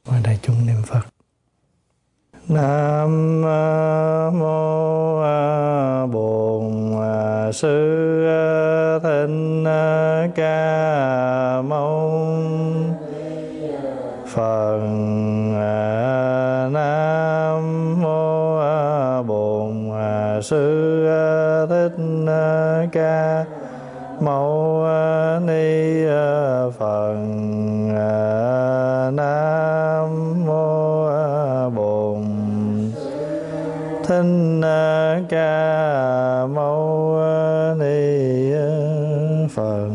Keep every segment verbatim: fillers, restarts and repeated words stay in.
Mời đại chúng niệm Phật. Nam mô Bổn Sư Thích Ca Mâu Phật. Nam mô Bổn Sư Thích Ca Mâu Ni Phật. Nam mô Bổn Thích Ca Mâu Ni Phật.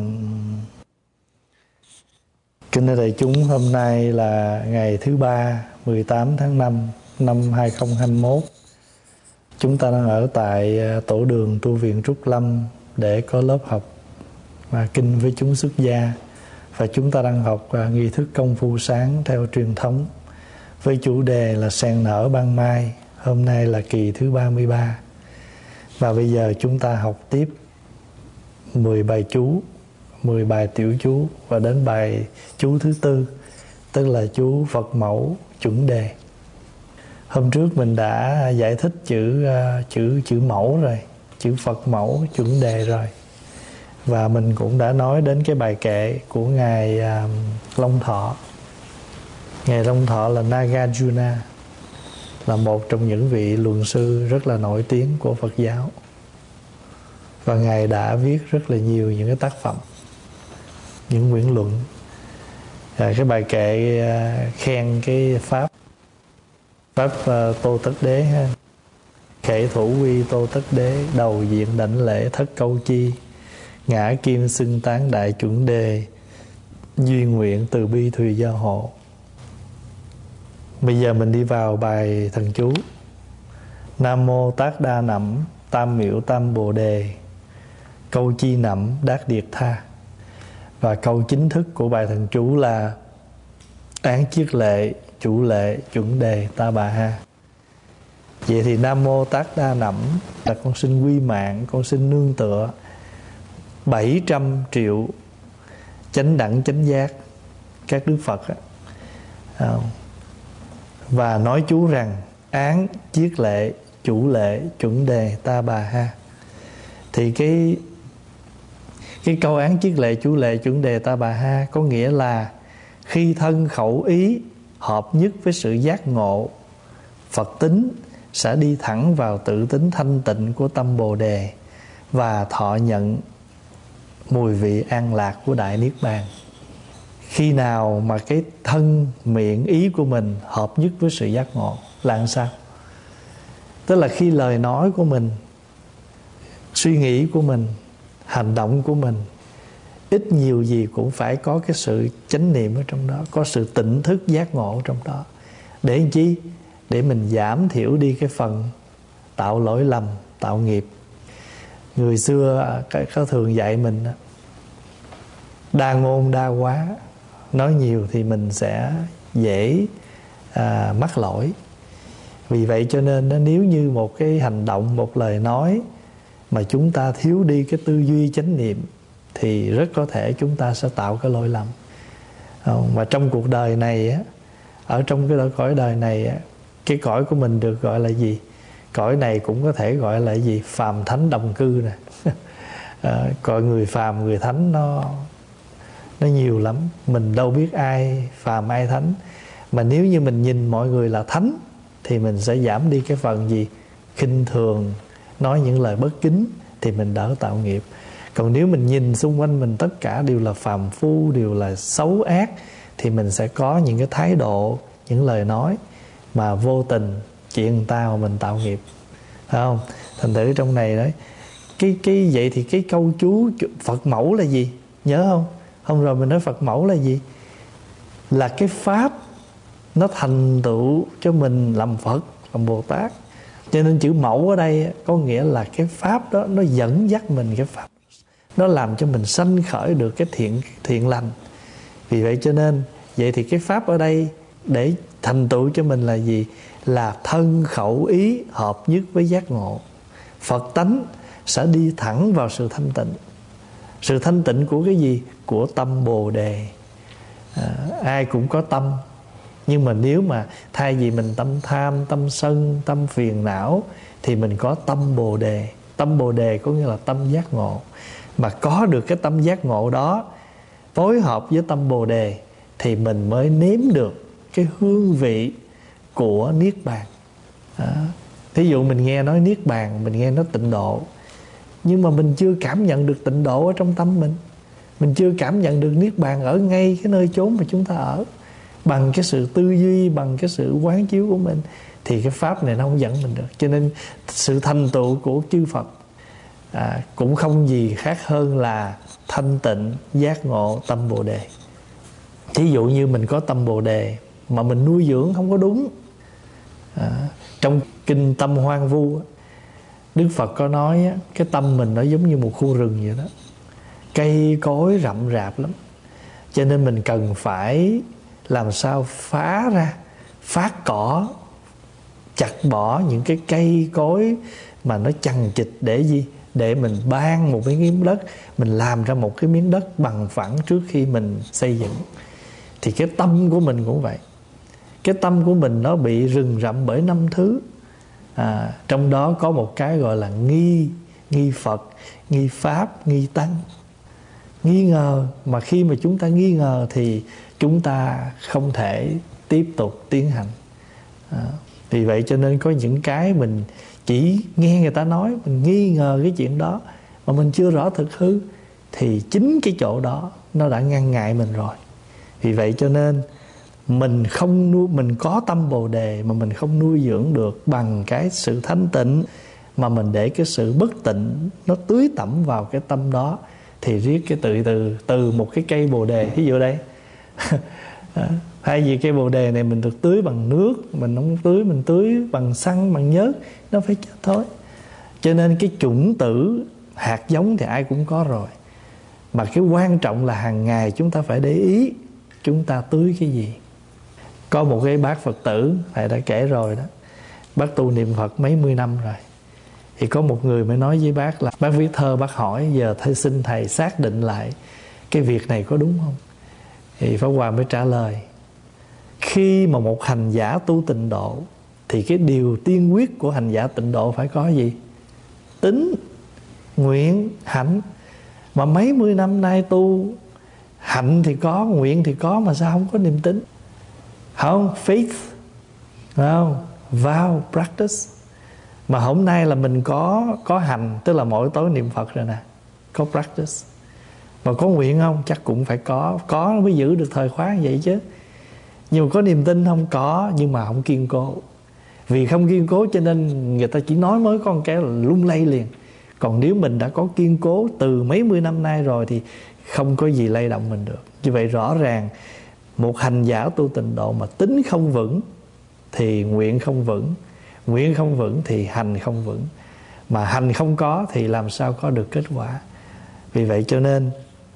Kính thưa đại chúng, hôm nay là ngày thứ ba, mười tám tháng năm năm hai không hai mốt. Chúng ta đang ở tại tổ đường tu viện Trúc Lâm để có lớp học và kinh với chúng xuất gia. Và chúng ta đang học uh, nghi thức công phu sáng theo truyền thống với chủ đề là sen nở ban mai. Hôm nay là kỳ thứ ba mươi ba. Và bây giờ chúng ta học tiếp mười bài chú, mười bài tiểu chú và đến bài chú thứ tư, tức là chú Phật mẫu chuẩn đề. Hôm trước mình đã giải thích chữ uh, chữ chữ mẫu rồi, chữ Phật mẫu chuẩn đề rồi. Và mình cũng đã nói đến cái bài kệ của Ngài uh, Long Thọ. Ngài Long Thọ là Nagarjuna, là một trong những vị luận sư rất là nổi tiếng của Phật giáo. Và Ngài đã viết rất là nhiều những cái tác phẩm, những quyển luận. À, cái bài kệ uh, khen cái Pháp Pháp uh, Tô Tất Đế ha. Khể thủ quy Tô Tất Đế, đầu diện đảnh lễ thất câu chi. Ngã kim xưng tán đại chuẩn đề, duyên nguyện từ bi thùy gia hộ. Bây giờ mình đi vào bài thần chú. Nam mô Tát Đa Nẵm Tam Miệu Tam Bồ Đề, câu chi nẫm đát điệt tha. Và câu chính thức của bài thần chú là án chiết lệ chủ lệ chuẩn đề ta bà ha. Vậy thì Nam mô Tát Đa Nẵm là con xin quy mạng, con xin nương tựa bảy trăm triệu chánh đẳng chánh giác các đức Phật á. Và nói chú rằng án chiết lệ chủ lệ chuẩn đề ta bà ha. Thì cái cái câu án chiết lệ chủ lệ chuẩn đề ta bà ha có nghĩa là khi thân khẩu ý hợp nhất với sự giác ngộ Phật tính sẽ đi thẳng vào tự tính thanh tịnh của tâm Bồ Đề và thọ nhận mùi vị an lạc của Đại Niết Bàn. Khi nào mà cái thân miệng ý của mình hợp nhất với sự giác ngộ là làm sao? Tức là khi lời nói của mình, suy nghĩ của mình, hành động của mình ít nhiều gì cũng phải có cái sự chánh niệm ở trong đó, có sự tỉnh thức giác ngộ trong đó. Để làm chi? Để mình giảm thiểu đi cái phần tạo lỗi lầm, tạo nghiệp. Người xưa có thường dạy mình đa ngôn đa quá, nói nhiều thì mình sẽ dễ à, mắc lỗi. Vì vậy cho nên nếu như một cái hành động, một lời nói mà chúng ta thiếu đi cái tư duy chánh niệm thì rất có thể chúng ta sẽ tạo cái lỗi lầm. Mà trong cuộc đời này, ở trong cái cõi đời này, cái cõi của mình được gọi là gì? Cõi này cũng có thể gọi là gì? Phàm thánh đồng cư nè. À, cõi người phàm, người thánh nó nó nhiều lắm. Mình đâu biết ai phàm ai thánh. Mà nếu như mình nhìn mọi người là thánh thì mình sẽ giảm đi cái phần gì? Khinh thường, nói những lời bất kính thì mình đỡ tạo nghiệp. Còn nếu mình nhìn xung quanh mình tất cả đều là phàm phu, đều là xấu ác thì mình sẽ có những cái thái độ, những lời nói mà vô tình chuyện người ta mà mình tạo nghiệp. Phải không? Thành thử trong này đấy, cái cái vậy thì cái câu chú Phật mẫu là gì? Nhớ không? Hôm rồi mình nói Phật mẫu là gì? Là cái pháp nó thành tựu cho mình làm Phật, làm Bồ Tát. Cho nên chữ mẫu ở đây có nghĩa là cái pháp đó nó dẫn dắt mình, cái pháp nó làm cho mình sanh khởi được cái thiện thiện lành. Vì vậy cho nên vậy thì cái pháp ở đây để thành tựu cho mình là gì? Là thân khẩu ý hợp nhất với giác ngộ. Phật tánh sẽ đi thẳng vào sự thanh tịnh. Sự thanh tịnh của cái gì? Của tâm Bồ Đề. À, ai cũng có tâm, Nhưng mà nếu mà thay vì mình tâm tham, tâm sân, tâm phiền não, thì mình có tâm Bồ Đề. Tâm Bồ Đề có nghĩa là tâm giác ngộ. Mà có được cái tâm giác ngộ đó phối hợp với tâm Bồ Đề thì mình mới nếm được cái hương vị của Niết Bàn. Đó. Thí dụ mình nghe nói Niết Bàn, mình nghe nói tịnh độ, nhưng mà mình chưa cảm nhận được tịnh độ ở trong tâm mình. Mình chưa cảm nhận được Niết Bàn ở ngay cái nơi chốn mà chúng ta ở. Bằng cái sự tư duy, bằng cái sự quán chiếu của mình, thì cái pháp này nó không dẫn mình được. Cho nên sự thành tựu của chư Phật à, cũng không gì khác hơn là thanh tịnh, giác ngộ, tâm Bồ Đề. Thí dụ như mình có tâm Bồ Đề mà mình nuôi dưỡng không có đúng. à, Trong kinh Tâm Hoang Vu, Đức Phật có nói cái tâm mình nó giống như một khu rừng vậy đó, cây cối rậm rạp lắm. Cho nên mình cần phải làm sao phá ra, phát cỏ, chặt bỏ những cái cây cối mà nó chằng chịt, để gì? Để mình ban một cái miếng đất, mình làm ra một cái miếng đất bằng phẳng trước khi mình xây dựng. Thì cái tâm của mình cũng vậy. Cái tâm của mình nó bị rừng rậm bởi năm thứ. à, Trong đó có một cái gọi là nghi, nghi Phật, nghi Pháp, nghi Tăng. Nghi ngờ, mà khi mà chúng ta nghi ngờ thì chúng ta không thể tiếp tục tiến hành. à, Vì vậy cho nên có những cái mình chỉ nghe người ta nói, mình nghi ngờ cái chuyện đó mà mình chưa rõ thực hư, thì chính cái chỗ đó nó đã ngăn ngại mình rồi. Vì vậy cho nên mình không nuôi, mình có tâm Bồ Đề mà mình không nuôi dưỡng được bằng cái sự thanh tịnh, mà mình để cái sự bất tịnh nó tưới tẩm vào cái tâm đó, thì riết cái tự từ từ một cái cây Bồ Đề, ví dụ đây hay vì cây Bồ Đề này mình được tưới bằng nước, mình không tưới, mình tưới bằng xăng, bằng nhớt, nó phải chết thôi. Cho nên cái chủng tử, hạt giống thì ai cũng có rồi, mà cái quan trọng là hàng ngày chúng ta phải để ý chúng ta tưới cái gì. Có một cái bác Phật tử, thầy đã kể rồi đó, bác tu niệm Phật mấy mươi năm rồi. Thì có một người mới nói với bác là bác viết thơ, bác hỏi giờ thầy xin thầy xác định lại cái việc này có đúng không. Thì Pháp Hòa mới trả lời, khi mà một hành giả tu tịnh độ thì cái điều tiên quyết của hành giả tịnh độ phải có gì? Tín, nguyện, hạnh. Mà mấy mươi năm nay tu, hạnh thì có, nguyện thì có, mà sao không có niềm tín? Không, faith, không, vow, practice. Mà hôm nay là mình có có hành, tức là mỗi tối niệm Phật rồi nè, có practice. Mà có nguyện không? Chắc cũng phải có. Có mới giữ được thời khóa vậy chứ. Nhưng mà có niềm tin không? Có, nhưng mà không kiên cố. Vì không kiên cố cho nên người ta chỉ nói mới có một cái là lung lay liền. Còn nếu mình đã có kiên cố từ mấy mươi năm nay rồi thì không có gì lay động mình được. Như vậy rõ ràng một hành giả tu tịnh độ mà tính không vững thì nguyện không vững, nguyện không vững thì hành không vững, mà hành không có thì làm sao có được kết quả. Vì vậy cho nên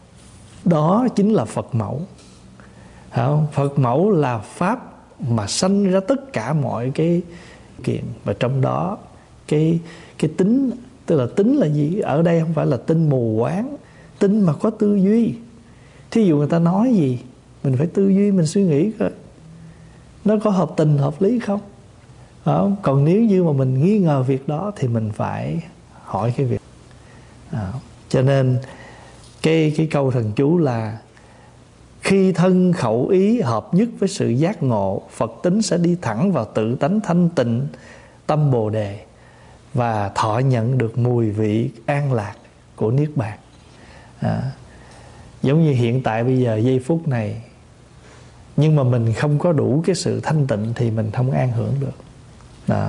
đó chính là Phật mẫu. Không? Phật mẫu là pháp mà sanh ra tất cả mọi cái kiện, và trong đó cái cái tính, tức là tính là gì? Ở đây không phải là tin mù quáng, tin mà có tư duy. Thí dụ người ta nói gì, mình phải tư duy, mình suy nghĩ coi nó có hợp tình hợp lý không. Không? Còn nếu như mà mình nghi ngờ việc đó thì mình phải hỏi cái việc. À, cho nên cái cái câu thần chú là khi thân khẩu ý hợp nhất với sự giác ngộ, Phật tính sẽ đi thẳng vào tự tánh thanh tịnh, tâm Bồ Đề, và thọ nhận được mùi vị an lạc của Niết Bàn. À, giống như hiện tại bây giờ giây phút này, nhưng mà mình không có đủ cái sự thanh tịnh thì mình không an hưởng được. Đó.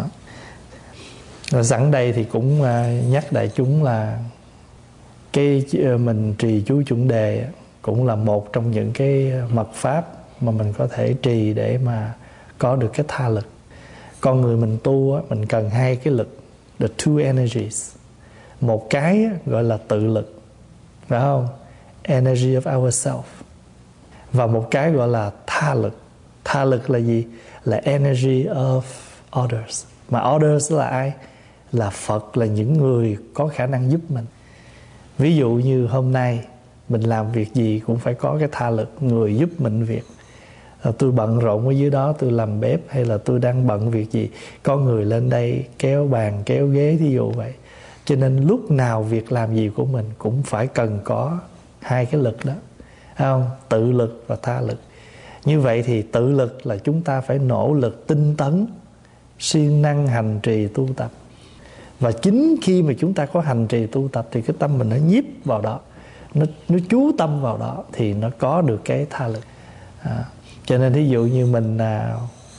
Rồi sẵn đây thì cũng nhắc đại chúng là cái mình trì chú chuẩn đề cũng là một trong những cái mật pháp mà mình có thể trì để mà có được cái tha lực. Con người mình tu á, mình cần hai cái lực, the two energies. Một cái gọi là tự lực, phải không? Energy of ourself. Và một cái gọi là tha lực. Tha lực là gì? Là energy of others. Mà others là ai? Là Phật, là những người có khả năng giúp mình. Ví dụ như hôm nay mình làm việc gì cũng phải có cái tha lực, người giúp mình việc. à, tôi bận rộn ở dưới đó, tôi làm bếp hay là tôi đang bận việc gì, có người lên đây kéo bàn kéo ghế, thí dụ vậy. Cho nên lúc nào việc làm gì của mình cũng phải cần có hai cái lực đó, thấy không? Tự lực và tha lực. Như vậy thì tự lực là chúng ta phải nỗ lực tinh tấn, siêng năng hành trì tu tập. Và chính khi mà chúng ta có hành trì tu tập thì cái tâm mình nó nhiếp vào đó, nó, nó chú tâm vào đó thì nó có được cái tha lực. à, Cho nên thí dụ như mình à,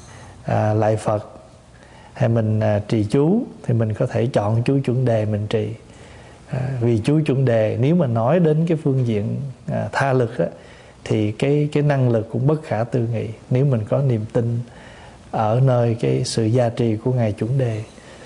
à, lạy Phật hay mình à, trì chú thì mình có thể chọn chú chuẩn đề mình trì. à, Vì chú chuẩn đề nếu mà nói đến cái phương diện à, tha lực á, thì cái, cái năng lực cũng bất khả tư nghị. Nếu mình có niềm tin ở nơi cái sự gia trì của Ngài chuẩn đề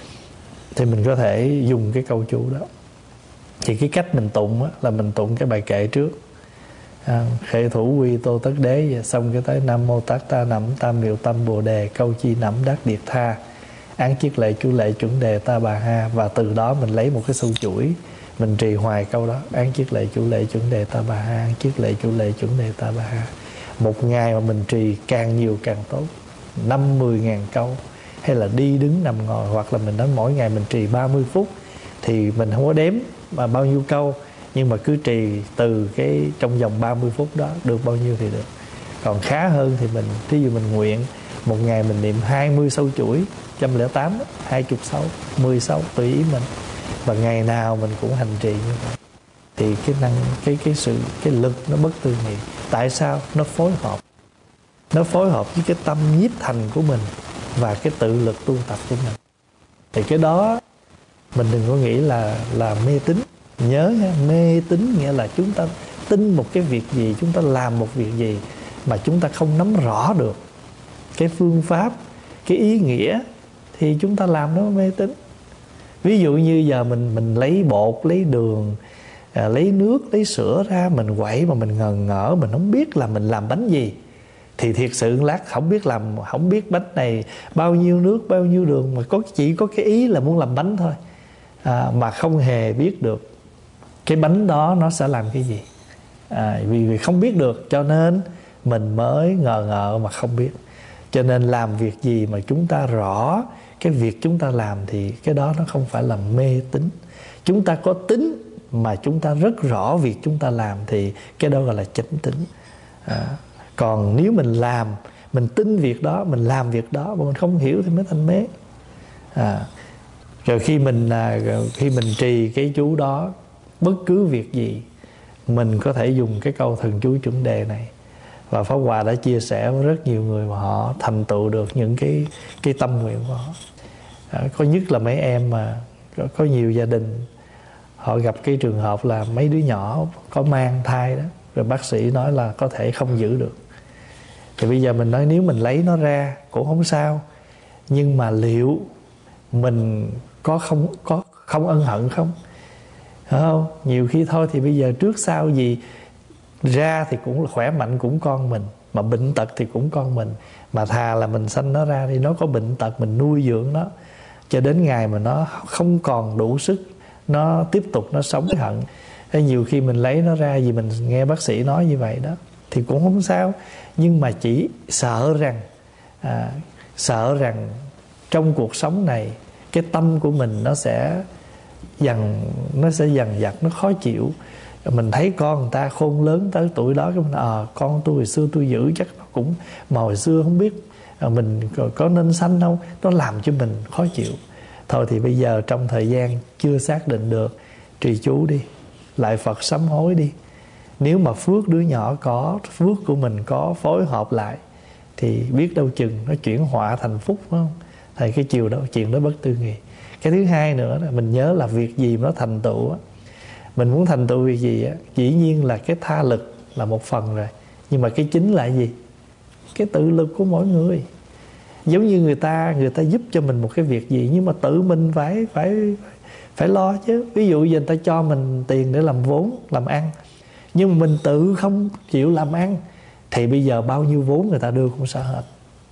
thì mình có thể dùng cái câu chú đó. Thì cái cách mình tụng á, là mình tụng cái bài kệ trước, à, khệ thủ quy tô tất đế, và xong cái tới nam mô tát ta nẫm tam miệu tâm bồ đề câu chi nẫm đắc điệt tha án chiết lệ chú lệ chuẩn đề ta bà ha. Và từ đó mình lấy một cái sâu chuỗi, mình trì hoài câu đó, án chiết lệ chú lệ chuẩn đề ta bà ha, án chiết lệ chú lệ chuẩn đề ta bà ha. Một ngày mà mình trì càng nhiều càng tốt, năm mười ngàn câu, hay là đi đứng nằm ngồi, hoặc là mình nói mỗi ngày mình trì ba mươi phút thì mình không có đếm mà bao nhiêu câu, nhưng mà cứ trì từ cái trong vòng ba mươi phút đó được bao nhiêu thì được. Còn khá hơn thì mình, thí dụ mình nguyện một ngày mình niệm hai mươi sâu chuỗi, một trăm lẻ tám, hai mươi sâu, mười sâu tùy ý mình, và ngày nào mình cũng hành trì như vậy thì cái năng cái cái sự cái lực nó bất tư nghị. Tại sao? Nó phối hợp, nó phối hợp với cái tâm nhiếp thành của mình và cái tự lực tu tập của mình. Thì cái đó mình đừng có nghĩ là là mê tín. Nhớ nha, mê tín nghĩa là chúng ta tin một cái việc gì, chúng ta làm một việc gì mà chúng ta không nắm rõ được cái phương pháp, cái ý nghĩa thì chúng ta làm nó mê tín. Ví dụ như giờ mình mình lấy bột, lấy đường, à, lấy nước, lấy sữa ra mình quậy mà mình ngờ ngỡ, mình không biết là mình làm bánh gì, thì thiệt sự lát không biết làm, không biết bánh này bao nhiêu nước, bao nhiêu đường, mà có chỉ có cái ý là muốn làm bánh thôi, à, mà không hề biết được cái bánh đó nó sẽ làm cái gì. à, vì, vì không biết được cho nên mình mới ngờ ngợ mà không biết. Cho nên làm việc gì mà chúng ta rõ cái việc chúng ta làm thì cái đó nó không phải là mê tín. Chúng ta có tín mà chúng ta rất rõ việc chúng ta làm thì cái đó gọi là chánh tín. à, Còn nếu mình làm, mình tin việc đó, mình làm việc đó mà mình không hiểu thì mới thành mê. à, Rồi khi mình khi mình trì cái chú đó, bất cứ việc gì mình có thể dùng cái câu thần chú chuẩn đề này. Và Pháp Hòa đã chia sẻ với rất nhiều người mà họ thành tựu được những cái cái tâm nguyện của họ. à, Có nhất là mấy em mà có, có nhiều gia đình họ gặp cái trường hợp là mấy đứa nhỏ có mang thai đó, rồi bác sĩ nói là có thể không giữ được. Thì bây giờ mình nói nếu mình lấy nó ra cũng không sao, nhưng mà liệu mình có không có không ân hận không? Hiểu không? Nhiều khi thôi thì bây giờ trước sau gì ra thì cũng là khỏe mạnh, cũng con mình, mà bệnh tật thì cũng con mình, mà thà là mình sanh nó ra thì nó có bệnh tật mình nuôi dưỡng nó cho đến ngày mà nó không còn đủ sức nó tiếp tục nó sống hận. Thế nhiều khi mình lấy nó ra vì mình nghe bác sĩ nói như vậy đó thì cũng không sao, nhưng mà chỉ sợ rằng à, sợ rằng trong cuộc sống này cái tâm của mình nó sẽ dần nó sẽ dần dặt, nó khó chịu. Mình thấy con người ta khôn lớn tới tuổi đó, cái mình à, con tôi hồi xưa tôi giữ chắc nó cũng, mà hồi xưa không biết à, mình có, có nên sanh không, nó làm cho mình khó chịu. Thôi thì bây giờ trong thời gian chưa xác định được, trì chú đi, lại Phật sám hối đi. Nếu mà phước đứa nhỏ có, phước của mình có phối hợp lại thì biết đâu chừng nó chuyển họa thành phúc, phải không? Thì cái chiều đó, chuyện đó bất tư nghị. Cái thứ hai nữa là mình nhớ là việc gì mà nó thành tựu á, mình muốn thành tựu việc gì á, dĩ nhiên là cái tha lực là một phần rồi, nhưng mà cái chính là gì? Cái tự lực của mỗi người. Giống như người ta người ta giúp cho mình một cái việc gì, nhưng mà tự mình phải phải phải lo chứ. Ví dụ giờ người ta cho mình tiền để làm vốn, làm ăn, nhưng mà mình tự không chịu làm ăn thì bây giờ bao nhiêu vốn người ta đưa cũng sợ hết.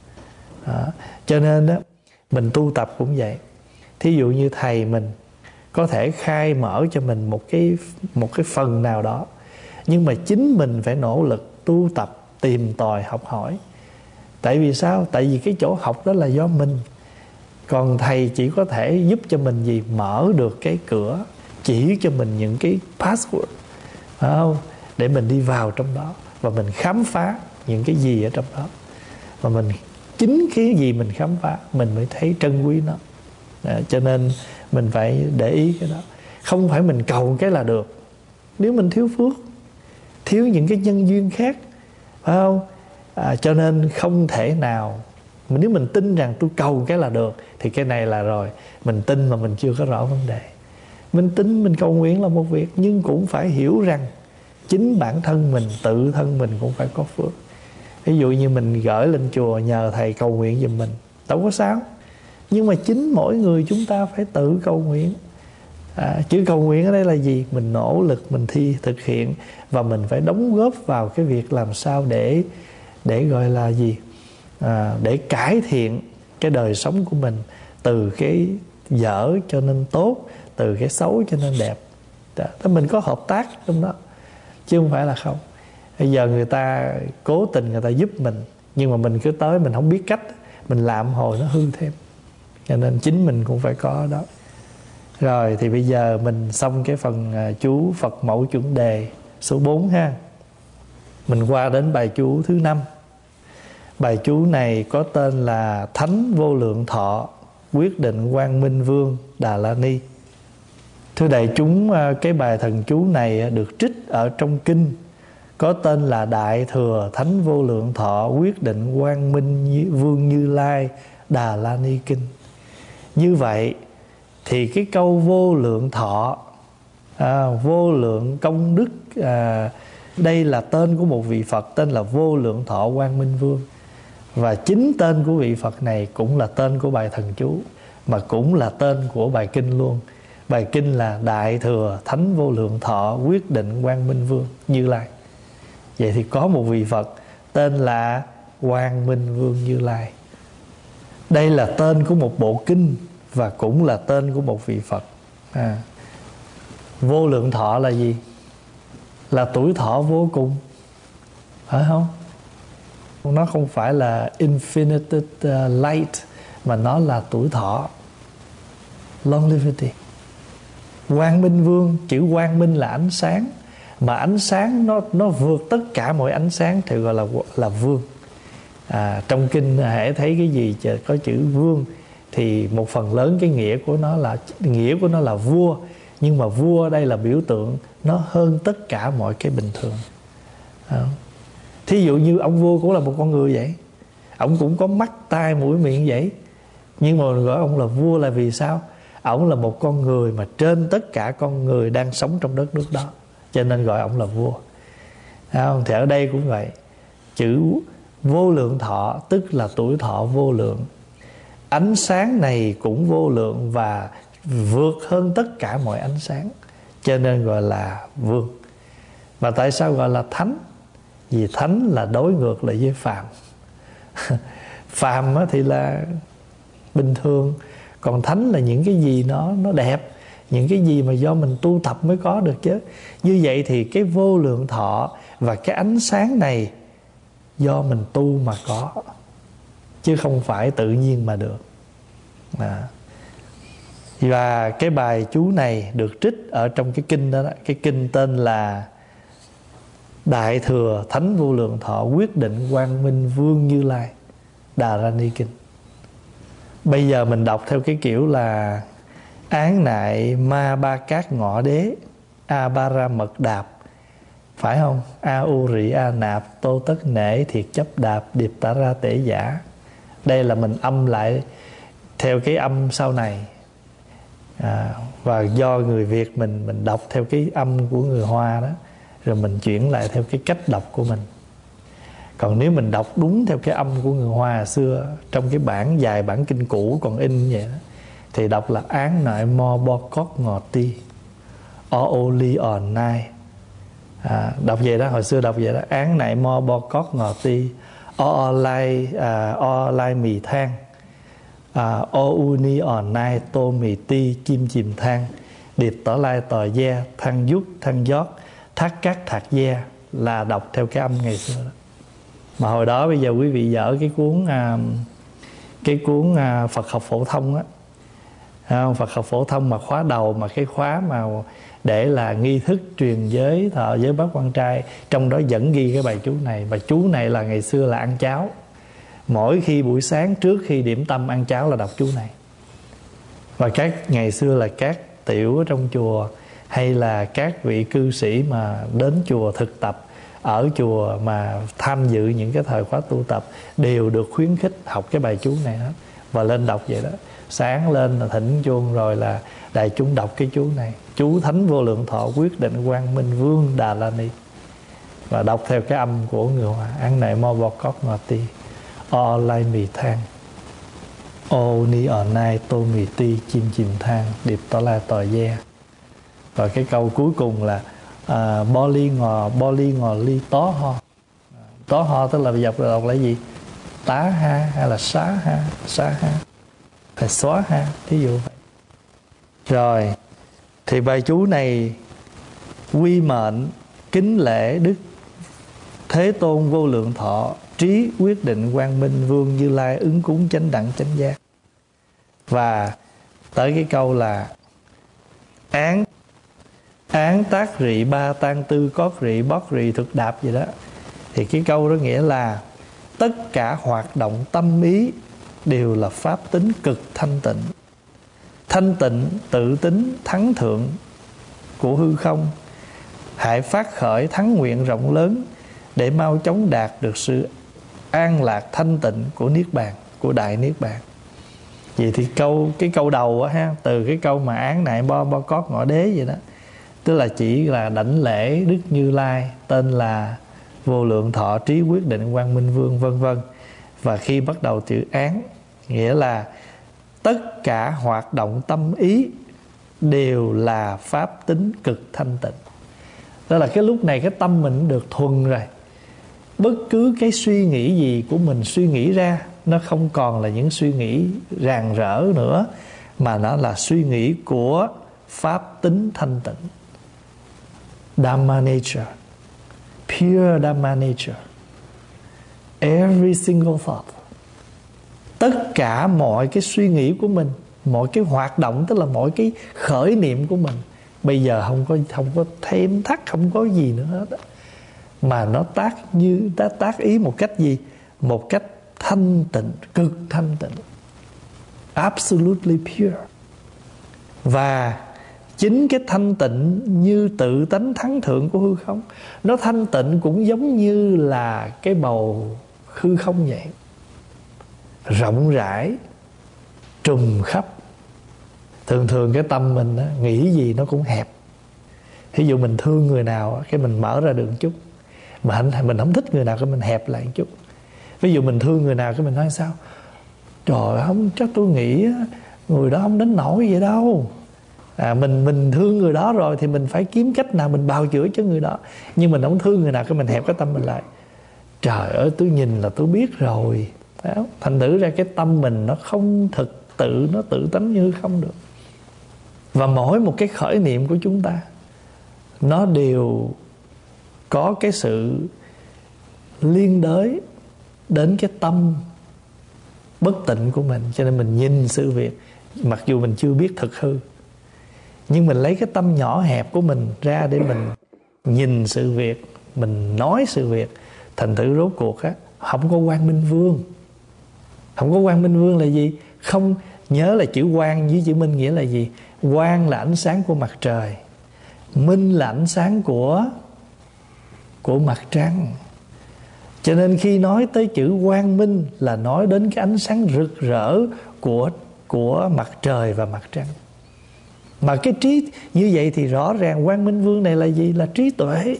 Đó. Cho nên đó, mình tu tập cũng vậy. Thí dụ như thầy mình có thể khai mở cho mình một cái một cái phần nào đó, nhưng mà chính mình phải nỗ lực tu tập, tìm tòi, học hỏi Tại vì sao? Tại vì cái chỗ học đó là do mình. Còn thầy chỉ có thể giúp cho mình gì? Mở được cái cửa, chỉ cho mình những cái password, phải không? Để mình đi vào trong đó và mình khám phá những cái gì ở trong đó. Và mình chính cái gì mình khám phá mình mới thấy trân quý nó. À, cho nên mình phải để ý cái đó. Không phải mình cầu cái là được. Nếu mình thiếu phước, thiếu những cái nhân duyên khác, phải không? À, cho nên không thể nào. Nếu mình tin rằng tôi cầu cái là được, thì cái này là rồi mình tin mà mình chưa có rõ vấn đề. Mình tin, mình cầu nguyện là một việc, nhưng cũng phải hiểu rằng chính bản thân mình, tự thân mình cũng phải có phước. Ví dụ như mình gửi lên chùa nhờ thầy cầu nguyện giùm mình, đâu có sao. Nhưng mà chính mỗi người chúng ta phải tự cầu nguyện. À, chữ cầu nguyện ở đây là gì? Mình nỗ lực, mình thi thực hiện, và mình phải đóng góp vào cái việc làm sao để để gọi là gì? À, để cải thiện cái đời sống của mình, từ cái dở cho nên tốt, từ cái xấu cho nên đẹp. Đó, mình có hợp tác trong đó, chứ không phải là không. Bây giờ người ta cố tình người ta giúp mình, nhưng mà mình cứ tới mình không biết cách, mình làm hồi nó hư thêm. Cho nên chính mình cũng phải có đó. Rồi thì bây giờ mình xong cái phần chú Phật mẫu chuẩn đề số bốn ha. Mình qua đến bài chú thứ năm. Bài chú này có tên là Thánh Vô Lượng Thọ Quyết Định Quang Minh Vương Đà La Ni. Thưa đại chúng, cái bài thần chú này được trích ở trong kinh có tên là Đại Thừa Thánh Vô Lượng Thọ Quyết Định Quang Minh Vương Như Lai Đà La Ni Kinh. Như vậy thì cái câu vô lượng thọ, à, vô lượng công đức, à, đây là tên của một vị Phật tên là Vô Lượng Thọ Quang Minh Vương. Và chính tên của vị Phật này cũng là tên của bài thần chú, mà cũng là tên của bài kinh luôn. Bài kinh là Đại Thừa Thánh Vô Lượng Thọ Quyết Định Quang Minh Vương Như Lai. Vậy thì có một vị Phật tên là Quang Minh Vương Như Lai. Đây là tên của một bộ kinh và cũng là tên của một vị Phật. à. Vô lượng thọ là gì? Là tuổi thọ vô cùng, phải không? Nó không phải là infinite light, mà nó là tuổi thọ, longevity. Quang Minh Vương, chữ quang minh là ánh sáng, mà ánh sáng nó nó vượt tất cả mọi ánh sáng thì gọi là là vương. À, trong kinh hãy thấy cái gì có chữ vương thì một phần lớn cái nghĩa của nó là nghĩa của nó là vua, nhưng mà vua ở đây là biểu tượng nó hơn tất cả mọi cái bình thường. À, thí dụ như ông vua cũng là một con người vậy, ông cũng có mắt tai mũi miệng vậy, nhưng mà mình gọi ông là vua là vì sao? Ông là một con người mà trên tất cả con người đang sống trong đất nước đó, cho nên gọi ông là vua. À, thì ở đây cũng vậy, chữ vô lượng thọ tức là tuổi thọ vô lượng. Ánh sáng này cũng vô lượng và vượt hơn tất cả mọi ánh sáng, cho nên gọi là vương. Mà tại sao gọi là thánh? Vì thánh là đối ngược lại với phàm. Phàm thì là bình thường, còn thánh là những cái gì nó nó đẹp, những cái gì mà do mình tu tập mới có được chứ. Như vậy thì cái vô lượng thọ và cái ánh sáng này do mình tu mà có, chứ không phải tự nhiên mà được. à. Và cái bài chú này được trích ở trong cái kinh đó, đó. Cái kinh tên là Đại Thừa Thánh Vô Lượng Thọ Quyết Định Quang Minh Vương Như Lai Đà La Ni Kinh. Bây giờ mình đọc theo cái kiểu là án nại ma ba cát ngọ đế a ba ra mật đạp, phải không? A u rị a nạp tô tất nể thiệt chấp đạp điệp tả ra tể giả. Đây là mình âm lại theo cái âm sau này. à, Và do người Việt mình Mình đọc theo cái âm của người Hoa đó, rồi mình chuyển lại theo cái cách đọc của mình. Còn nếu mình đọc đúng theo cái âm của người Hoa hồi xưa, trong cái bản dài bản kinh cũ còn in vậy đó, thì đọc là án nại mo bo cót ngọt ti o ô li on nai. À, đọc vậy đó, hồi xưa đọc vậy đó, án nại mo bo cót ngọt ti o o lai à, o lai mì than à, o u ni on nai tô mì ti chim chìm than điệp tỏ lai tò gia thăng dút thăng giót thác cát thạc gia, là đọc theo cái âm ngày xưa đó. Mà hồi đó bây giờ quý vị dở cái cuốn à, cái cuốn à, Phật học phổ thông á, không? Phật học phổ thông mà khóa đầu, mà cái khóa mà để là nghi thức truyền giới thọ giới bát quan trai, trong đó vẫn ghi cái bài chú này. Và chú này là ngày xưa là ăn cháo, mỗi khi buổi sáng trước khi điểm tâm ăn cháo là đọc chú này. Và các ngày xưa là các tiểu ở trong chùa, hay là các vị cư sĩ mà đến chùa thực tập, ở chùa mà tham dự những cái thời khóa tu tập, đều được khuyến khích học cái bài chú này hết và lên đọc vậy đó. Sáng lên là thỉnh chuông rồi là đại chúng đọc cái chú này, chú Thánh Vô Lượng Thọ Quyết Định Quang Minh Vương Đà La Ni, và đọc theo cái âm của người Hoa. Ăn này mo bọc cóc ngọt ti o lai mì thang ô ni ở nai tô mì ti chim chìm thang điệp tỏ la tò ye. Và cái câu cuối cùng là à, bo ly ngò bo ly ngò ly tó ho. Tó ho tức là dọc đọc là gì? Tá ha hay là xá ha? Xá ha phải xóa ha, thí dụ vậy. Rồi thì bài chú này quy mệnh kính lễ Đức Thế Tôn Vô Lượng Thọ Trí Quyết Định Quang Minh Vương Như Lai ứng cúng chánh đẳng chánh giác. Và tới cái câu là án án tác rị ba tan tư cót rị bót rị thực đạp gì đó. Thì cái câu đó nghĩa là tất cả hoạt động tâm ý đều là pháp tính cực thanh tịnh. Thanh tịnh tự tính thắng thượng của hư không, hãy phát khởi thắng nguyện rộng lớn để mau chóng đạt được sự an lạc thanh tịnh của niết bàn, của đại niết bàn. Vậy thì câu cái câu đầu á ha, từ cái câu mà án nại bo bo cót ngõ đế vậy đó, tức là chỉ là đảnh lễ Đức Như Lai tên là Vô Lượng Thọ Trí Quyết Định Quang Minh Vương vân vân. Và khi bắt đầu chữ án nghĩa là tất cả hoạt động tâm ý đều là pháp tính cực thanh tịnh. Đó là cái lúc này cái tâm mình được thuần rồi. Bất cứ cái suy nghĩ gì của mình suy nghĩ ra, nó không còn là những suy nghĩ ràng rỡ nữa, mà nó là suy nghĩ của pháp tính thanh tịnh, Dhamma nature, pure Dhamma nature. Every single thought, tất cả mọi cái suy nghĩ của mình, mọi cái hoạt động, tức là mọi cái khởi niệm của mình, bây giờ không có không có thêm thắt, không có gì nữa hết đó, mà nó tác như ta tác ý một cách gì? Một cách thanh tịnh, cực thanh tịnh, absolutely pure. Và chính cái thanh tịnh như tự tánh thắng thượng của hư không, nó thanh tịnh cũng giống như là cái bầu hư không vậy, rộng rãi, trùm khắp. Thường thường cái tâm mình á, nghĩ gì nó cũng hẹp. Ví dụ mình thương người nào, cái mình mở ra được một chút, mà mình không thích người nào, cái mình hẹp lại một chút. Ví dụ mình thương người nào, cái mình nói sao? Trời, không, chắc tôi nghĩ người đó không đến nổi vậy đâu. À, mình mình thương người đó rồi thì mình phải kiếm cách nào mình bào chữa cho người đó. Nhưng mình không thương người nào, cái mình hẹp cái tâm mình lại. Trời ơi, tôi nhìn là tôi biết rồi. Đó. Thành thử ra cái tâm mình nó không thực tự, nó tự tánh như không được. Và mỗi một cái khởi niệm của chúng ta, nó đều có cái sự liên đới đến cái tâm bất tịnh của mình. Cho nên mình nhìn sự việc, mặc dù mình chưa biết thực hư, nhưng mình lấy cái tâm nhỏ hẹp của mình ra để mình nhìn sự việc, mình nói sự việc. Thành thử rốt cuộc á, không có quang minh vương. Không có quang minh vương là gì? Không, nhớ là chữ quang với chữ minh nghĩa là gì? Quang là ánh sáng của mặt trời, minh là ánh sáng của của mặt trăng. Cho nên khi nói tới chữ quang minh là nói đến cái ánh sáng rực rỡ của của mặt trời và mặt trăng. Mà cái trí như vậy thì rõ ràng quang minh vương này là gì? Là trí tuệ.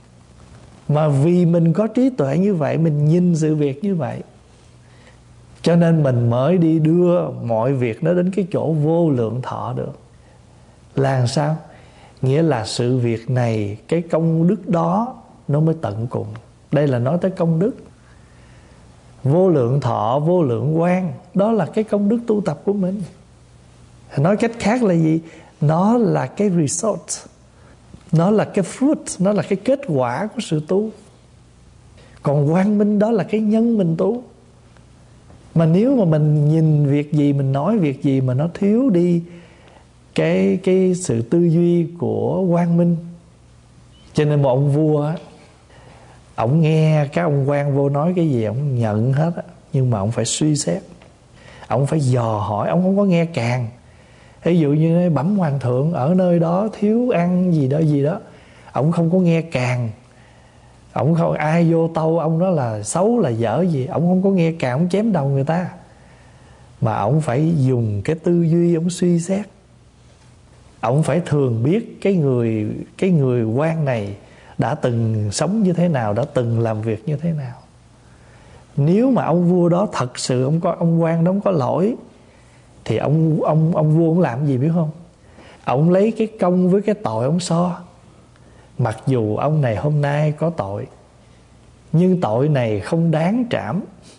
Mà vì mình có trí tuệ như vậy, mình nhìn sự việc như vậy, cho nên mình mới đi đưa mọi việc nó đến cái chỗ vô lượng thọ được. Là làm sao? Nghĩa là sự việc này, cái công đức đó nó mới tận cùng. Đây là nói tới công đức. Vô lượng thọ, vô lượng quang, đó là cái công đức tu tập của mình. Nói cách khác là gì? Nó là cái result, nó là cái fruit, nó là cái kết quả của sự tu. Còn quang minh đó là cái nhân mình tu. Mà nếu mà mình nhìn việc gì, mình nói việc gì mà nó thiếu đi cái, cái sự tư duy của quang minh. Cho nên một ông vua á, ổng nghe các ông quan vô nói cái gì ổng nhận hết á, nhưng mà ổng phải suy xét, ổng phải dò hỏi, ổng không có nghe càng. Ví dụ như bẩm hoàng thượng ở nơi đó thiếu ăn gì đó gì đó, ổng không có nghe càng. Ổng không, ai vô tâu ông đó là xấu là dở gì, ổng không có nghe càng, ổng chém đầu người ta. Mà ổng phải dùng cái tư duy, ổng suy xét. Ổng phải thường biết cái người cái người quan này đã từng sống như thế nào, đã từng làm việc như thế nào. Nếu mà ông vua đó thật sự ông có ông quan đó ông có lỗi, thì ông ông ông vua ông làm gì biết không? Ông lấy cái công với cái tội ông so. Mặc dù ông này hôm nay có tội, nhưng tội này không đáng trảm.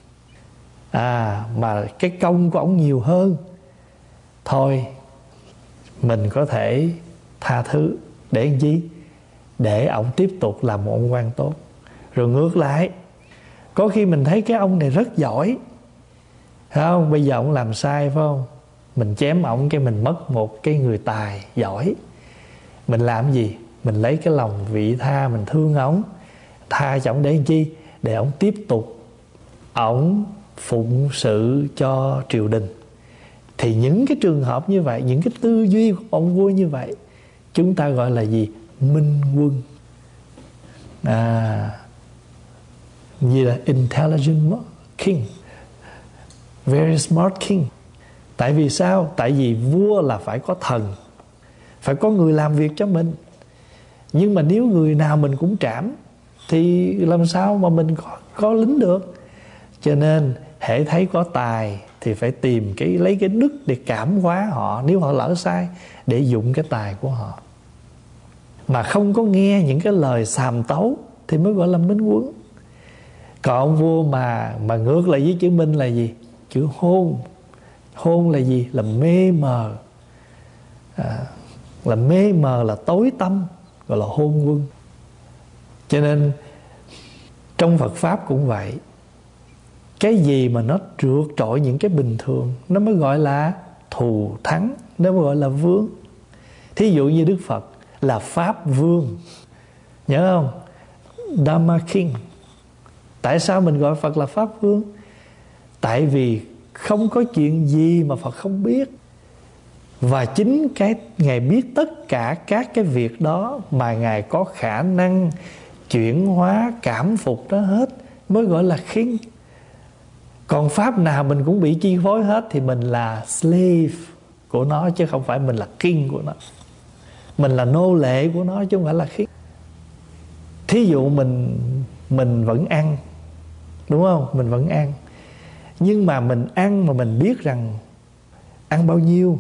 À mà cái công của ông nhiều hơn, thôi mình có thể tha thứ. Để làm chi? Để ông tiếp tục làm một ông quan tốt. Rồi ngược lại, có khi mình thấy cái ông này rất giỏi, phải không? Bây giờ ông làm sai, phải không? Mình chém ông cái mình mất một cái người tài giỏi. Mình làm gì? Mình lấy cái lòng vị tha, mình thương ông, tha cho ông để làm chi? Để ông tiếp tục ông phụng sự cho triều đình. Thì những cái trường hợp như vậy, những cái tư duy của ông vua như vậy, chúng ta gọi là gì? Minh quân. À, như là intelligent king, very smart king. Tại vì sao? Tại vì vua là phải có thần, phải có người làm việc cho mình. Nhưng mà nếu người nào mình cũng trảm thì làm sao mà mình có, có lính được. Cho nên hễ thấy có tài thì phải tìm cái lấy cái đức để cảm hóa họ, nếu họ lỡ sai, để dụng cái tài của họ. Mà không có nghe những cái lời xàm tấu thì mới gọi là minh quân. Còn ông vua mà mà ngược lại với chữ minh là gì? Chữ hôn. Hôn là gì? Là mê mờ. À, là mê mờ, là tối tăm, gọi là hôn quân. Cho nên trong Phật Pháp cũng vậy. Cái gì mà nó trượt trội những cái bình thường, nó mới gọi là thù thắng, nó mới gọi là vương. Thí dụ như Đức Phật là Pháp Vương, nhớ không? Dharma King. Tại sao mình gọi Phật là Pháp Vương? Tại vì không có chuyện gì mà Phật không biết. Và chính cái Ngài biết tất cả các cái việc đó mà Ngài có khả năng chuyển hóa, cảm phục đó hết, mới gọi là King. Còn Pháp nào mình cũng bị chi phối hết thì mình là slave của nó, chứ không phải mình là king của nó. Mình là nô lệ của nó chứ không phải là king. Thí dụ mình Mình vẫn ăn, đúng không? Mình vẫn ăn. Nhưng mà mình ăn mà mình biết rằng ăn bao nhiêu,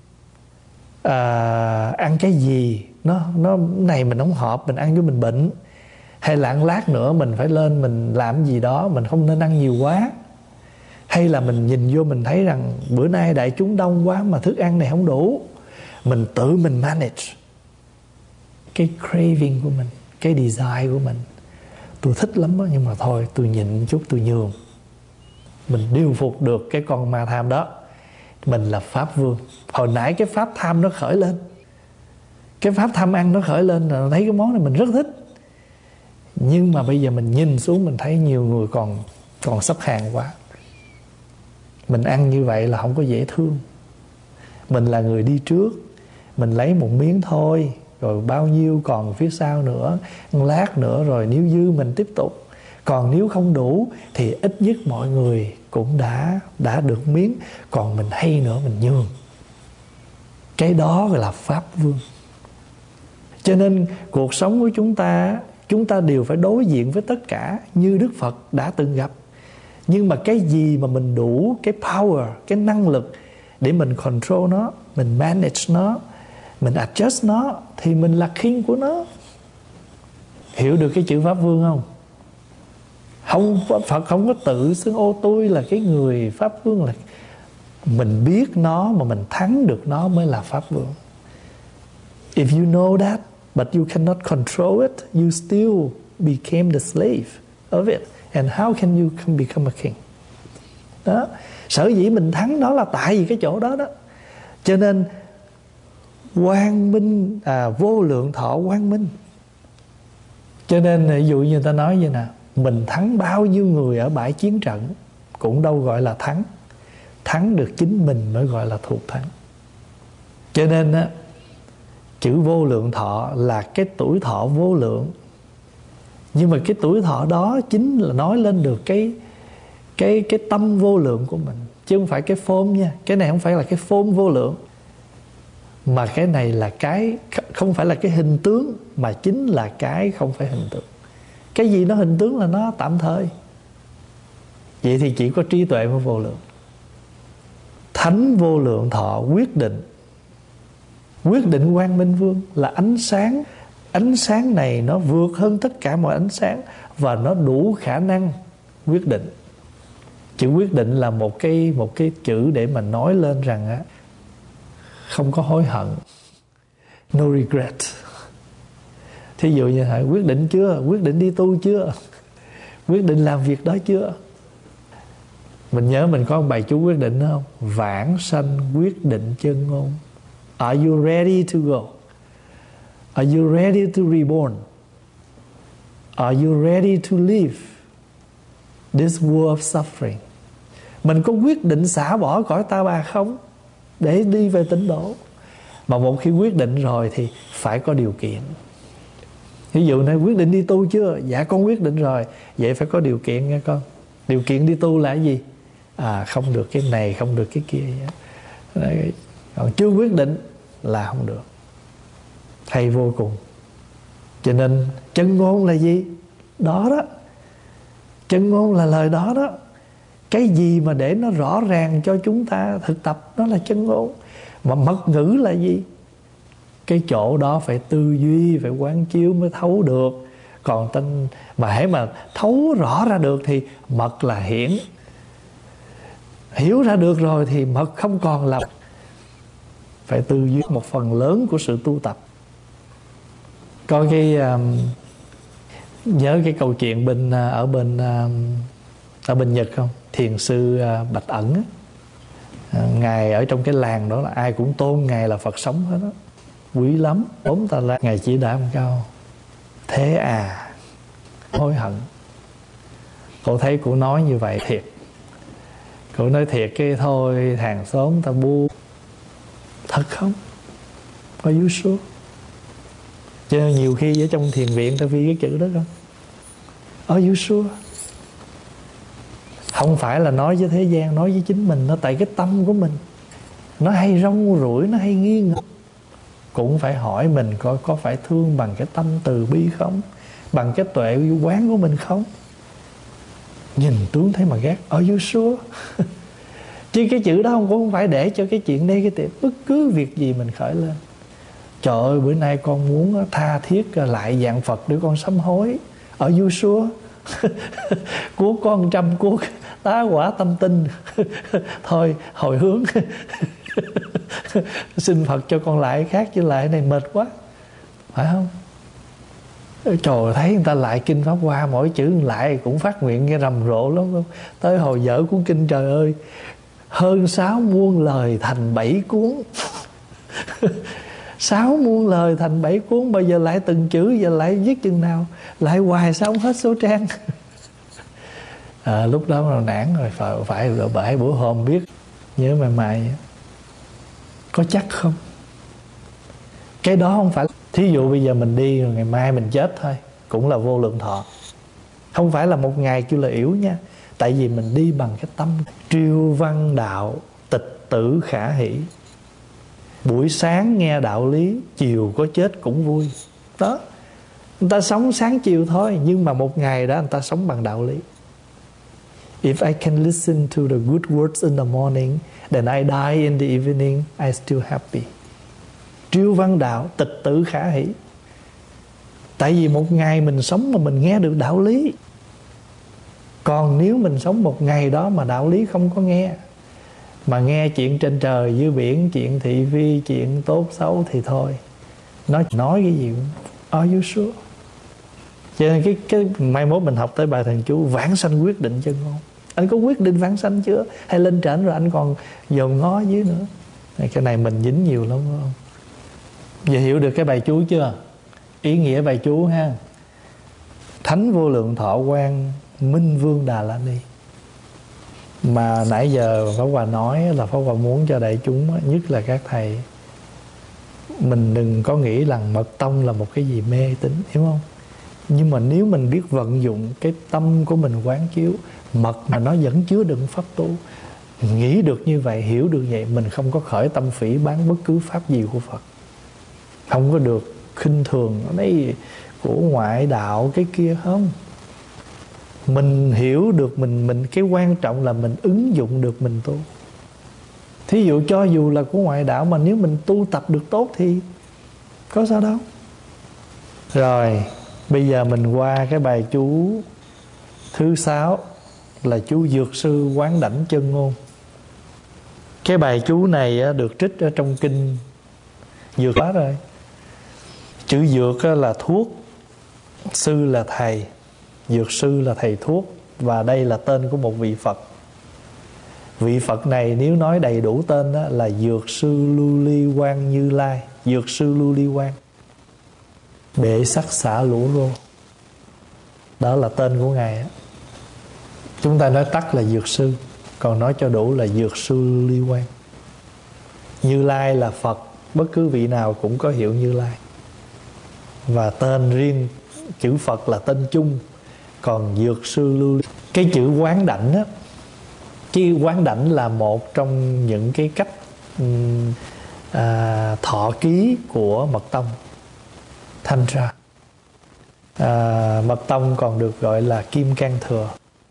à, ăn cái gì, Nó nó này mình không hợp, mình ăn cho mình bệnh. Hay là ăn lát nữa mình phải lên mình làm gì đó, mình không nên ăn nhiều quá. Hay là mình nhìn vô mình thấy rằng bữa nay đại chúng đông quá mà thức ăn này không đủ, mình tự mình manage cái craving của mình, cái desire của mình. Tôi thích lắm đó, nhưng mà thôi tôi nhịn chút, tôi nhường. Mình điều phục được cái con ma tham đó, mình là Pháp Vương. Hồi nãy cái Pháp tham nó khởi lên, cái Pháp tham ăn nó khởi lên, là thấy cái món này mình rất thích. Nhưng mà bây giờ mình nhìn xuống mình thấy nhiều người còn còn sắp hàng quá. Mình ăn như vậy là không có dễ thương. Mình là người đi trước, mình lấy một miếng thôi, rồi bao nhiêu còn phía sau nữa, một lát nữa rồi nếu dư mình tiếp tục. Còn nếu không đủ thì ít nhất mọi người cũng đã đã được miếng, còn mình hay nữa mình nhường. Cái đó gọi là Pháp Vương. Cho nên cuộc sống của chúng ta, chúng ta đều phải đối diện với tất cả như Đức Phật đã từng gặp. Nhưng mà cái gì mà mình đủ cái power, cái năng lực để mình control nó, mình manage nó, mình adjust nó, thì mình là king của nó. Hiểu được cái chữ Pháp Vương không? Không, Phật không có tự xưng ô tôi là cái người Pháp Vương. Là mình biết nó mà mình thắng được nó mới là Pháp Vương. If you know that but you cannot control it, you still became the slave. of it. And how can you can become a king? Đó. Sở dĩ mình thắng đó là tại vì cái chỗ đó đó. Cho nên quang minh, à, vô lượng thọ quang minh. Cho nên ví dụ như người ta nói như nè, mình thắng bao nhiêu người ở bãi chiến trận cũng đâu gọi là thắng. Thắng được chính mình mới gọi là thuộc thắng. Cho nên á, chữ vô lượng thọ là cái tuổi thọ vô lượng. Nhưng mà cái tuổi thọ đó chính là nói lên được cái cái cái tâm vô lượng của mình, chứ không phải cái form nha. Cái này không phải là cái form vô lượng, mà cái này là cái không phải là cái hình tướng, mà chính là cái không phải hình tướng. Cái gì nó hình tướng là nó tạm thời. Vậy thì chỉ có trí tuệ mới vô lượng. Thánh vô lượng thọ quyết định. Quyết định quang minh vương là ánh sáng. Ánh sáng này nó vượt hơn tất cả mọi ánh sáng, và nó đủ khả năng quyết định. Chữ quyết định là một cái một cái chữ để mà nói lên rằng á, không có hối hận, no regret. Thí dụ như hãy quyết định chưa, quyết định đi tu chưa, quyết định làm việc đó chưa. Mình nhớ mình có một bài chú quyết định đó không? Vãng sanh quyết định chân ngôn. Are you ready to go? Are you ready to reborn? Are you ready to live this world of suffering? Mình có quyết định xả bỏ cõi ta bà không, để đi về tịnh độ? Mà một khi quyết định rồi thì phải có điều kiện. Ví dụ này, quyết định đi tu chưa? Dạ con quyết định rồi. Vậy phải có điều kiện nghe con. Điều kiện đi tu là cái gì? À, không được cái này, không được cái kia. Đấy. Còn chưa quyết định là không được. Hay vô cùng. Cho nên chân ngôn là gì? Đó đó. Chân ngôn là lời đó đó. Cái gì mà để nó rõ ràng cho chúng ta thực tập, đó là chân ngôn. Mà mật ngữ là gì? Cái chỗ đó phải tư duy, phải quán chiếu mới thấu được. Còn tên mà hễ mà thấu rõ ra được thì mật là hiển. Hiểu ra được rồi thì mật không còn là. Phải tư duy một phần lớn của sự tu tập. Có cái um, nhớ cái câu chuyện bên ở bên um, ở bên Nhật không? Thiền sư uh, Bạch Ẩn á. À, ngài ở trong cái làng đó là ai cũng tôn ngài là Phật sống hết đó, quý lắm. Bốn ta là ngài chỉ đã một câu: thế à, hối hận. Cô thấy cô nói như vậy thiệt. Cô nói thiệt cái thôi hàng xóm ta bu. Thật không? Are you sure? Cho nên nhiều khi ở trong thiền viện ta ghi cái chữ đó không? Are you sure? Không phải là nói với thế gian, nói với chính mình. Nó tại cái tâm của mình nó hay rong ruổi, nó hay nghi ngờ. Cũng phải hỏi mình coi có phải thương bằng cái tâm từ bi không, bằng cái tuệ quán của mình không. Nhìn tướng thấy mà ghét. Are you sure? Chứ cái chữ đó không cũng không phải để cho cái chuyện đây cái tiệm. Bất cứ việc gì mình khởi lên, trời ơi bữa nay con muốn tha thiết lại dạng Phật để con sám hối. Are you sure? Cuốc con trăm cuốc tá quả tâm tinh. Thôi hồi hướng. Xin Phật cho con lại khác, chứ lại này mệt quá, phải không? Trời, thấy người ta lại kinh Pháp Hoa, mỗi chữ lại cũng phát nguyện nghe rầm rộ lắm không? Tới hồi dở cuốn kinh, trời ơi, hơn sáu muôn lời thành bảy cuốn. Sáu muôn lời thành bảy cuốn. Bây giờ lại từng chữ, giờ lại viết chừng nào, lại hoài sao không hết số trang. À, lúc đó nó nản rồi, phải, phải rồi bảy bữa hôm biết nhớ mày mày. Có chắc không? Cái đó không phải. Thí dụ bây giờ mình đi rồi ngày mai mình chết thôi, cũng là vô lượng thọ. Không phải là một ngày kêu là yểu nha. Tại vì mình đi bằng cái tâm triêu văn đạo, tịch tử khả hỷ. Buổi sáng nghe đạo lý, chiều có chết cũng vui. Đó. Người ta sống sáng chiều thôi, nhưng mà một ngày đó người ta sống bằng đạo lý. If I can listen to the good words in the morning, then I die in the evening, I still happy. Triêu văn đạo, tịch tử khả hỷ. Tại vì một ngày mình sống mà mình nghe được đạo lý. Còn nếu mình sống một ngày đó mà đạo lý không có nghe, mà nghe chuyện trên trời dưới biển, chuyện thị phi, chuyện tốt xấu thì thôi. Nó nói cái gì cũng Are you sure? Cho nên cái, cái mai mốt mình học tới bài thần chú vãng sanh quyết định chân ngôn. Anh có quyết định vãng sanh chưa? Hay lên trển rồi anh còn dòm ngó dưới nữa? Cái này mình dính nhiều lắm phải không? Giờ hiểu được cái bài chú chưa? Ý nghĩa bài chú ha. Thánh vô lượng thọ quan Minh Vương Đà La Ni. Mà nãy giờ Pháp Hòa nói là Pháp Hòa muốn cho đại chúng, nhất là các thầy, mình đừng có nghĩ rằng mật tông là một cái gì mê tín, hiểu không? Nhưng mà nếu mình biết vận dụng cái tâm của mình quán chiếu, mật mà nó vẫn chứa đựng pháp tu, nghĩ được như vậy, hiểu được vậy, mình không có khởi tâm phỉ báng bất cứ pháp gì của Phật. Không có được khinh thường đấy của ngoại đạo cái kia, không. Mình hiểu được mình mình cái quan trọng là mình ứng dụng được mình tu. Thí dụ cho dù là của ngoại đạo mà nếu mình tu tập được tốt thì có sao đâu. Rồi bây giờ mình qua cái bài chú thứ sáu là chú Dược Sư Quán Đảnh Chân Ngôn. Cái bài chú này được trích ở trong kinh Dược Quá rồi. Chữ dược là thuốc, sư là thầy, dược sư là thầy thuốc, và đây là tên của một vị Phật. Vị Phật này nếu nói đầy đủ tên đó, là Dược Sư Lưu Ly Quang Như Lai. Dược Sư Lưu Ly Quang Bệ Sắc Xả Lũ Rô, đó là tên của Ngài đó. Chúng ta nói tắt là Dược Sư, còn nói cho đủ là Dược Sư Lưu Ly Quang. Như Lai là Phật, bất cứ vị nào cũng có hiệu Như Lai. Và tên riêng chữ Phật là tên chung. Còn Dược Sư Lưu Ly, cái chữ Quán Đảnh á, chứ Quán Đảnh là một trong những cái cách um, à, thọ ký của Mật Tông Tantra. à, Mật Tông còn được gọi là Kim Cang Thừa.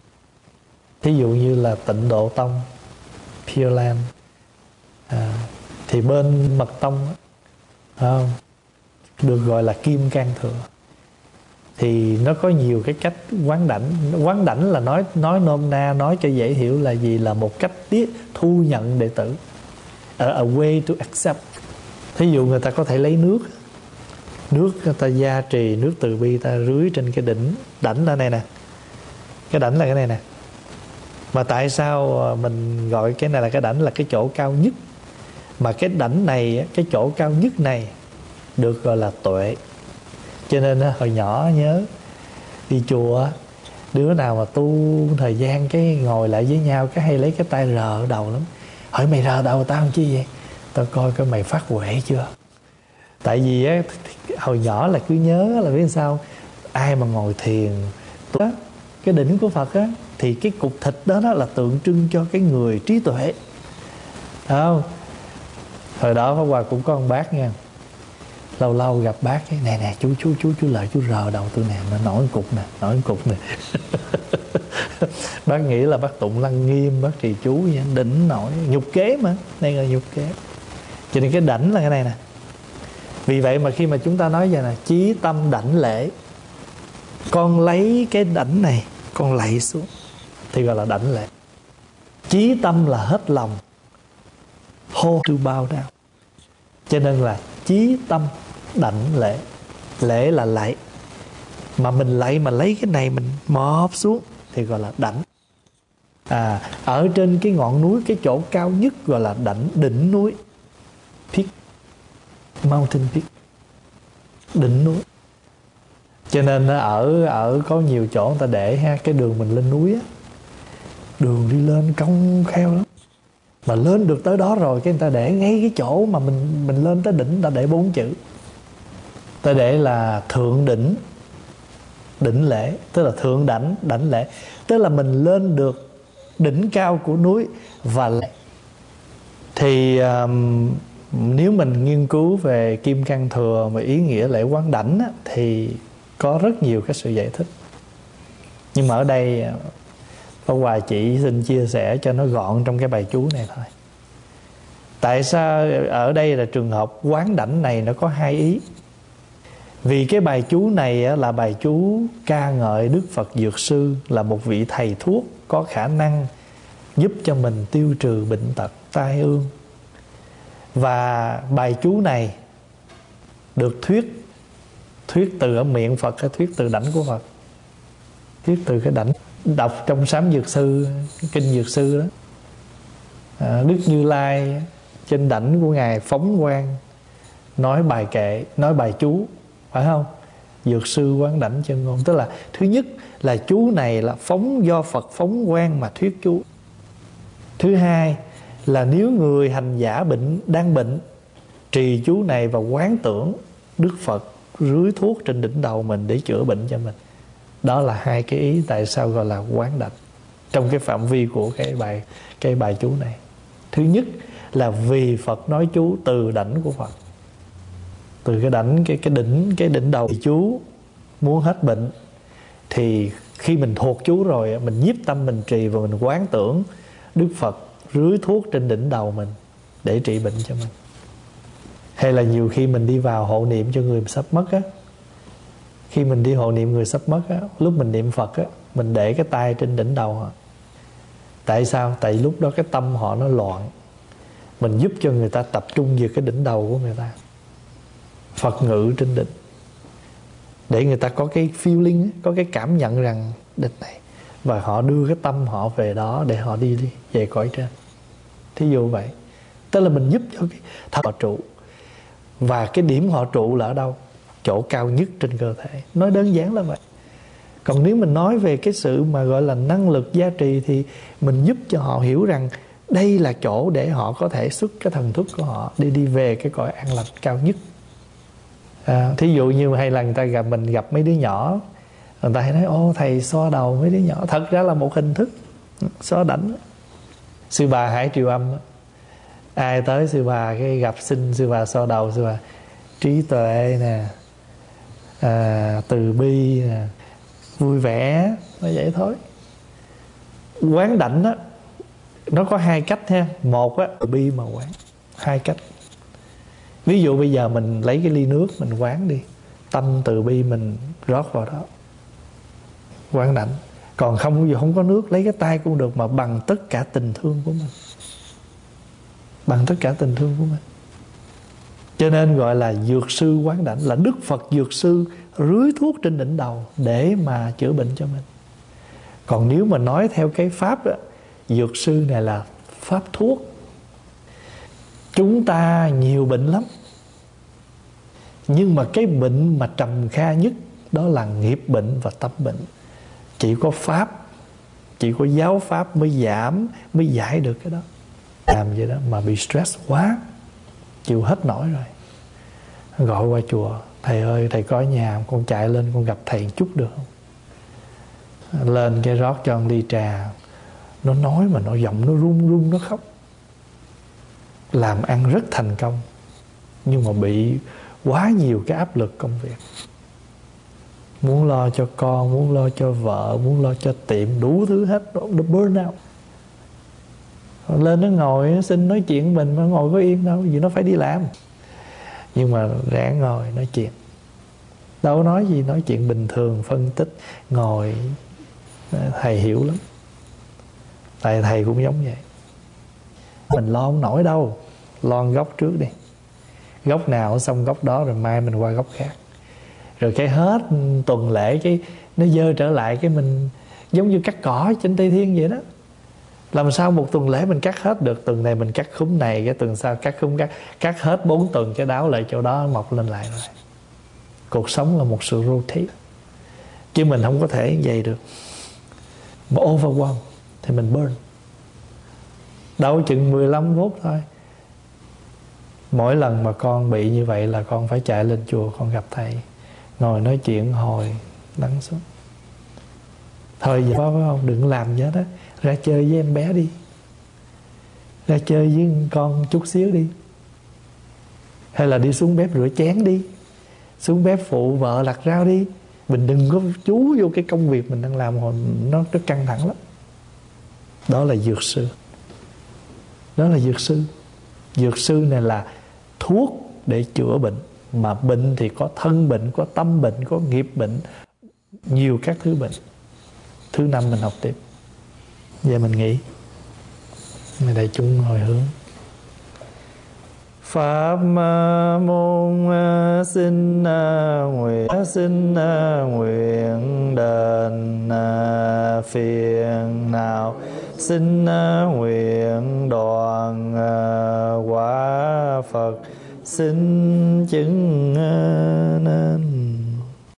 Thí dụ như là Tịnh Độ Tông, Pure Land, à, thì bên Mật Tông không, được gọi là Kim Cang Thừa. Thì nó có nhiều cái cách quán đảnh. Quán đảnh là nói nói nôm na, nói cho dễ hiểu là gì? Là một cách tiết thu nhận đệ tử, a, a way to accept. Thí dụ người ta có thể lấy nước, nước người ta gia trì, nước từ bi ta rưới trên cái đỉnh. Đảnh là này nè, cái đảnh là cái này nè. Mà tại sao mình gọi cái này là cái đảnh? Là cái chỗ cao nhất. Mà cái đảnh này, cái chỗ cao nhất này được gọi là tuệ. Cho nên hồi nhỏ nhớ đi chùa, đứa nào mà tu thời gian cái ngồi lại với nhau cái hay lấy cái tay rờ đầu lắm. Hỏi mày rờ đầu tao làm chi vậy? Tao coi coi mày phát huệ chưa. Tại vì á, hồi nhỏ là cứ nhớ là biết sao, ai mà ngồi thiền đó, cái đỉnh của Phật á, thì cái cục thịt đó, đó là tượng trưng cho cái người trí tuệ. Thấy không? Hồi đó Pháp Hòa cũng có một bác nha, lâu lâu gặp bác cái này nè, chú chú chú chú lợi chú rờ đầu tôi nè, nó nổi cục nè, nổi cục nè. Bác nghĩ là bác tụng Lăng Nghiêm, bác trì chú vậy, đỉnh nổi nhục kế mà, đây là nhục kế. Cho nên cái đảnh là cái này nè. Vì vậy mà khi mà chúng ta nói vậy nè, chí tâm đảnh lễ, con lấy cái đảnh này con lạy xuống thì gọi là đảnh lễ. Chí tâm là hết lòng, hô to bow down. Cho nên là chí tâm đảnh lễ. Lễ là lạy, mà mình lạy mà lấy cái này mình mọp xuống thì gọi là đảnh. À, ở trên cái ngọn núi, cái chỗ cao nhất gọi là đảnh, đỉnh núi, peak, mountain peak, đỉnh núi. Cho nên ở ở có nhiều chỗ người ta để ha, cái đường mình lên núi á, đường đi lên cong kheo lắm. Mà lên được tới đó rồi cái người ta để ngay cái chỗ mà mình mình lên tới đỉnh, ta để bốn chữ. Ta để là thượng đỉnh, đỉnh lễ, tức là thượng đảnh, đảnh lễ. Tức là mình lên được đỉnh cao của núi và lễ. Thì um, nếu mình nghiên cứu về Kim Cang Thừa và ý nghĩa lễ quán đảnh á, thì có rất nhiều cái sự giải thích. Nhưng mà ở đây Pháp Hòa chỉ xin chia sẻ cho nó gọn trong cái bài chú này thôi. Tại sao ở đây là trường hợp quán đảnh này nó có hai ý? Vì cái bài chú này là bài chú ca ngợi Đức Phật Dược Sư là một vị thầy thuốc có khả năng giúp cho mình tiêu trừ bệnh tật, tai ương. Và bài chú này được thuyết Thuyết từ ở miệng Phật hay thuyết từ đảnh của Phật? Thuyết từ cái đảnh. Đọc trong Sám Dược Sư, Kinh Dược Sư đó, à, Đức Như Lai trên đảnh của Ngài phóng quang, nói bài kệ, nói bài chú, phải không? Dược Sư quán đảnh chân ngôn. Tức là thứ nhất là chú này là phóng, do Phật phóng quang mà thuyết chú. Thứ hai là nếu người hành giả bệnh, đang bệnh, trì chú này và quán tưởng Đức Phật rưới thuốc trên đỉnh đầu mình để chữa bệnh cho mình. Đó là hai cái ý tại sao gọi là quán đảnh trong cái phạm vi của cái bài cái bài chú này. Thứ nhất là vì Phật nói chú từ đảnh của Phật, từ cái đảnh, cái cái đỉnh cái đỉnh đầu chú muốn hết bệnh, thì khi mình thuộc chú rồi, mình nhiếp tâm mình trì và mình quán tưởng Đức Phật rưới thuốc trên đỉnh đầu mình để trị bệnh cho mình. Hay là nhiều khi mình đi vào hộ niệm cho người sắp mất á, khi mình đi hộ niệm người sắp mất á, lúc mình niệm Phật á, mình để cái tay trên đỉnh đầu họ. Tại sao? Tại lúc đó cái tâm họ nó loạn, mình giúp cho người ta tập trung về cái đỉnh đầu của người ta. Phật ngự trên đỉnh, để người ta có cái feeling, có cái cảm nhận rằng đỉnh này, và họ đưa cái tâm họ về đó để họ đi, đi về cõi trên. Thí dụ vậy. Tức là mình giúp cho cái thật họ trụ. Và cái điểm họ trụ là ở đâu? Chỗ cao nhất trên cơ thể. Nói đơn giản là vậy. Còn nếu mình nói về cái sự mà gọi là năng lực gia trì, thì mình giúp cho họ hiểu rằng đây là chỗ để họ có thể xuất cái thần thức của họ để đi về cái cõi an lành cao nhất. À, thí dụ như hay là người ta gặp mình gặp mấy đứa nhỏ, người ta hay nói ô thầy xoa đầu mấy đứa nhỏ. Thật ra là một hình thức xoa đảnh. Sư bà Hải Triều Âm, ai tới sư bà cái gặp xin sư bà xoa đầu, sư bà trí tuệ nè, à, từ bi nè, vui vẻ, nó vậy thôi. Quán đảnh đó, nó có hai cách ha. Một á, từ bi mà quán. Hai cách. Ví dụ bây giờ mình lấy cái ly nước mình quán đi, tâm từ bi mình rót vào đó, quán đảnh. Còn không, ví dụ không có nước, lấy cái tay cũng được, mà bằng tất cả tình thương của mình, bằng tất cả tình thương của mình. Cho nên gọi là dược sư quán đảnh, là Đức Phật dược sư rưới thuốc trên đỉnh đầu để mà chữa bệnh cho mình. Còn nếu mà nói theo cái pháp đó, dược sư này là pháp thuốc. Chúng ta nhiều bệnh lắm, nhưng mà cái bệnh mà trầm kha nhất đó là nghiệp bệnh và tâm bệnh. Chỉ có pháp, chỉ có giáo pháp mới giảm, mới giải được cái đó. Làm vậy đó mà bị stress quá, chịu hết nổi rồi, gọi qua chùa: thầy ơi, thầy có ở nhà, con chạy lên con gặp thầy một chút được không? Lên cái rót cho một ly trà. Nó nói mà nó giọng nó run run, nó khóc. Làm ăn rất thành công, nhưng mà bị quá nhiều cái áp lực công việc. Muốn lo cho con, muốn lo cho vợ, muốn lo cho tiệm, đủ thứ hết. Nó burn out. Lên nó ngồi, nó xin nói chuyện mình, nó ngồi có yên đâu, vì nó phải đi làm. Nhưng mà ráng ngồi nói chuyện. Đâu nói gì, nói chuyện bình thường, phân tích, ngồi. Thầy hiểu lắm. Tại thầy cũng giống vậy. Mình lo không nổi đâu, lo góc trước đi. Góc nào xong góc đó, rồi mai mình qua góc khác. Rồi cái hết tuần lễ cái nó dơ trở lại, cái mình giống như cắt cỏ trên Tây Thiên vậy đó. Làm sao một tuần lễ mình cắt hết được? Tuần này mình cắt khúm này, cái tuần sau cắt khúm cắt cắt hết bốn tuần, cái đáo lại chỗ đó mọc lên lại rồi. Cuộc sống là một sự rotate, chứ mình không có thể vậy được. Mà overwhelm thì mình burn. Đâu chừng mười lăm phút thôi. Mỗi lần mà con bị như vậy là con phải chạy lên chùa, con gặp thầy, ngồi nói chuyện hồi lắng xuống. Thôi giờ phải không? Đừng làm gì hết á. Ra chơi với em bé đi, ra chơi với con chút xíu đi. Hay là đi xuống bếp rửa chén đi, xuống bếp phụ vợ lặt rau đi. Mình đừng có chú vô cái công việc mình đang làm, nó rất căng thẳng lắm. Đó là dược sư. Đó là dược sư. Dược sư này là thuốc để chữa bệnh. Mà bệnh thì có thân bệnh, có tâm bệnh, có nghiệp bệnh, nhiều các thứ bệnh. Thứ năm mình học tiếp. Giờ mình nghĩ, mình đại chúng hồi hướng. Pháp môn xin nguyện xin nguyện đền phiền não, xin nguyện đoạn quả Phật, xin chứng nên.